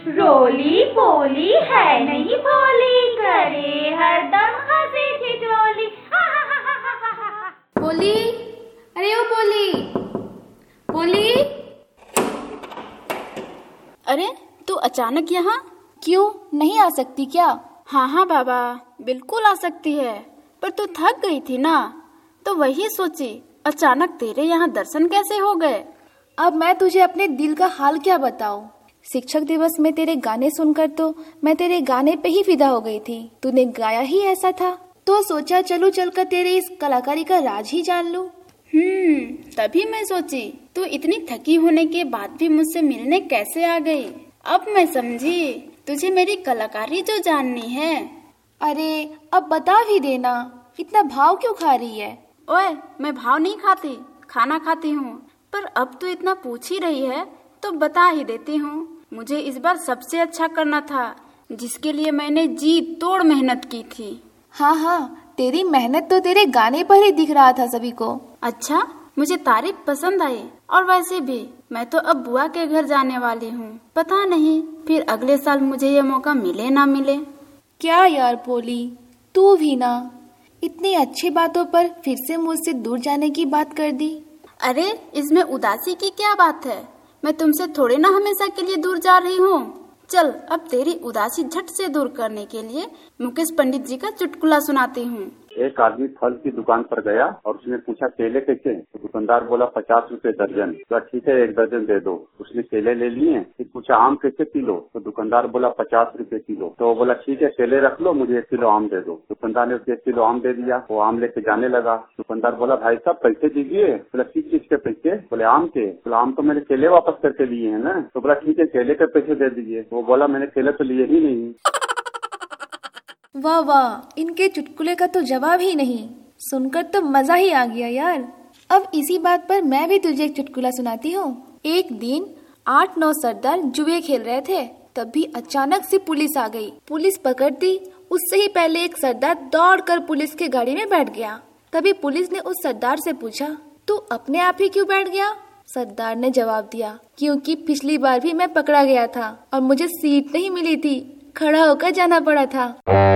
रोली पोली है नहीं भोली, करे हरदम हंसी ठिठोली। पोली, अरे ओ पोली, पोली। अरे तू अचानक यहाँ? क्यों, नहीं आ सकती क्या? हाँ हाँ बाबा, बिल्कुल आ सकती है, पर तू थक गई थी ना, तो वही सोची अचानक तेरे यहाँ दर्शन कैसे हो गए। अब मैं तुझे अपने दिल का हाल क्या बताऊं? शिक्षक दिवस में तेरे गाने सुनकर तो मैं तेरे गाने पे ही फिदा हो गई थी। तूने गाया ही ऐसा था, तो सोचा चलूं चलकर तेरे इस कलाकारी का राज ही जान लूं। तभी मैं सोची तू इतनी थकी होने के बाद भी मुझसे मिलने कैसे आ गई। अब मैं समझी तुझे मेरी कलाकारी जो जाननी है। अरे अब बता भी देना, इतना भाव क्यों खा रही है? ओए, मैं भाव नहीं खाती, खाना खाती हूँ। पर अब तू इतना पूछ ही रही है तो बता ही देती हूँ। मुझे इस बार सबसे अच्छा करना था, जिसके लिए मैंने जी तोड़ मेहनत की थी। हाँ, तेरी मेहनत तो तेरे गाने पर ही दिख रहा था सभी को। अच्छा, मुझे तारीफ पसंद आई। और वैसे भी मैं तो अब बुआ के घर जाने वाली हूँ। पता नहीं फिर अगले साल मुझे ये मौका मिले ना मिले। क्या यार पोली, तू भी ना इतनी अच्छी बातों पर फिर से मुझसे दूर जाने की बात कर दी। अरे इसमें उदासी की क्या बात है? मैं तुमसे थोड़े ना हमेशा के लिए दूर जा रही हूँ। चल, अब तेरी उदासी झट से दूर करने के लिए मुकेश पंडित जी का चुटकुला सुनाती हूँ। एक आदमी फल की दुकान पर गया और उसने पूछा केले कैसे? तो दुकानदार बोला 50 रुपए दर्जन। तो ठीक है, 1 दर्जन दे दो। उसने केले ले लिए। फिर पूछा आम कैसे किलो? तो दुकानदार बोला 50 रुपए किलो। तो वो बोला ठीक है, केले रख लो, मुझे 1 किलो आम दे दो। दुकानदार ने उसे 1 किलो आम दे दिया। वो आम लेके जाने लगा। दुकानदार बोला भाई साहब पैसे दीजिए। बोला किस चीज के पैसे? बोले आम के। बोला आम तो मैंने केले वापस करके लिए है ना। तो बोला ठीक है, केले के पैसे दे दीजिए। वो बोला मैंने केले तो लिए ही नहीं। वाह वाह, इनके चुटकुले का तो जवाब ही नहीं। सुनकर तो मजा ही आ गया यार। अब इसी बात पर मैं भी तुझे एक चुटकुला सुनाती हूँ। एक दिन 8-9 सरदार जुए खेल रहे थे, तभी अचानक से पुलिस आ गई। पुलिस पकड़ती उससे ही पहले एक सरदार दौड़कर पुलिस के गाड़ी में बैठ गया। तभी पुलिस ने उस सरदार से पूछा, तू अपने आप ही क्यों बैठ गया? सरदार ने जवाब दिया, क्योंकि पिछली बार भी मैं पकड़ा गया था और मुझे सीट नहीं मिली थी, खड़ा होकर जाना पड़ा था।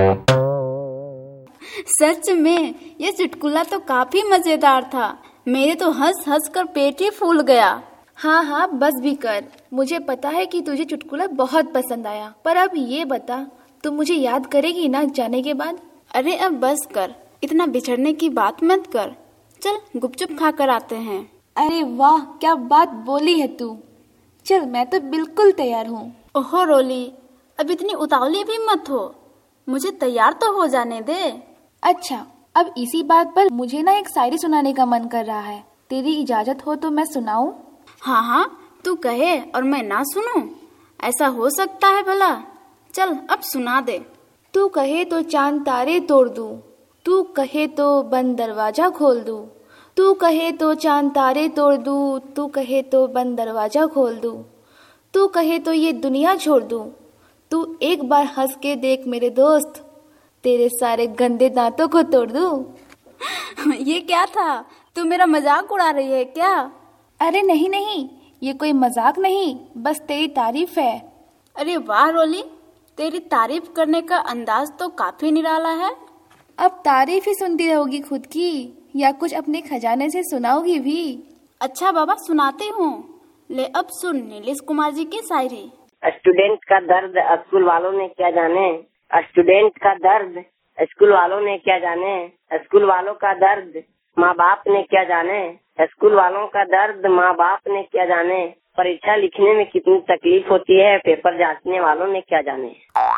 सच में ये चुटकुला तो काफी मजेदार था। मेरे तो हंस हंस कर पेट ही फूल गया। हाँ, बस भी कर। मुझे पता है कि तुझे चुटकुला बहुत पसंद आया, पर अब ये बता, तू मुझे याद करेगी ना जाने के बाद? अरे अब बस कर, इतना बिछड़ने की बात मत कर। चल गुपचुप खा कर आते हैं। अरे वाह, क्या बात बोली है तू। चल, मैं तो बिल्कुल तैयार हूँ। ओहो रोली, अब इतनी उतावली भी मत हो, मुझे तैयार तो हो जाने दे। अच्छा, अब इसी बात पर मुझे ना एक शायरी सुनाने का मन कर रहा है। तेरी इजाजत हो तो मैं सुनाऊं? हाँ, तू कहे और मैं ना सुनूं? ऐसा हो सकता है भला? चल अब सुना दे। तू कहे तो चांद तारे तोड़ दूं, तू कहे तो बंद दरवाजा खोल दूं, तू कहे तो चांद तारे तोड़ दूं, तू कहे तो बंद दरवाजा खोल दूं, तू कहे तो ये दुनिया छोड़ दूं, तू एक बार हंस के देख मेरे दोस्त, तेरे सारे गंदे दांतों को तोड़ दूं। ये क्या था? तू मेरा मजाक उड़ा रही है क्या? अरे नहीं, ये कोई मजाक नहीं, बस तेरी तारीफ है। अरे वाह रोली, तेरी तारीफ करने का अंदाज तो काफी निराला है। अब तारीफ ही सुनती रहोगी खुद की, या कुछ अपने खजाने से सुनाओगी भी? अच्छा बाबा, सुनाती हूँ। ले अब सुन नीलेश कुमार जी की शायरी। स्टूडेंट का दर्द स्कूल वालों ने क्या जाने, स्टूडेंट का दर्द स्कूल वालों ने क्या जाने, स्कूल वालों का दर्द माँ बाप ने क्या जाने, स्कूल वालों का दर्द माँ बाप ने क्या जाने, परीक्षा लिखने में कितनी तकलीफ होती है, पेपर जांचने वालों ने क्या जाने।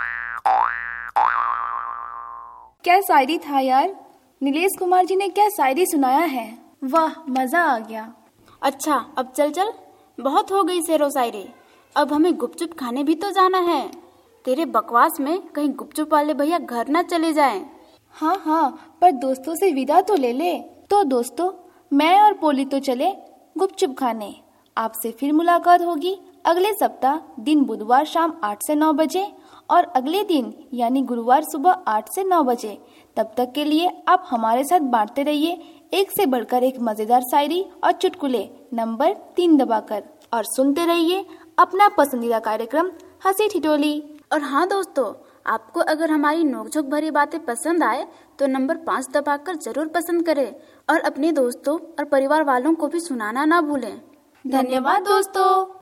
क्या शायरी था यार, नीलेश कुमार जी ने क्या शायरी सुनाया है। वाह, मजा आ गया। अच्छा अब चल, बहुत हो गई शेरो शायरी। अब हमें गुपचुप खाने भी तो जाना है। तेरे बकवास में कहीं गुपचुप वाले भैया घर न चले जाएं। हाँ, पर दोस्तों से विदा तो ले ले। तो दोस्तों, मैं और पोली तो चले गुपचुप खाने। आपसे फिर मुलाकात होगी अगले सप्ताह दिन बुधवार शाम 8 से 9 बजे और अगले दिन यानी गुरुवार सुबह 8 से 9 बजे। तब तक के लिए आप हमारे साथ बांटते रहिए एक से बढ़कर एक मजेदार शायरी और चुटकुले नंबर 3 दबाकर, और सुनते रहिए अपना पसंदीदा कार्यक्रम हंसी ठिठोली। और हाँ दोस्तों, आपको अगर हमारी नोकझोंक भरी बातें पसंद आए तो नंबर 5 दबाकर जरूर पसंद करें और अपने दोस्तों और परिवार वालों को भी सुनाना ना भूलें। धन्यवाद दोस्तों।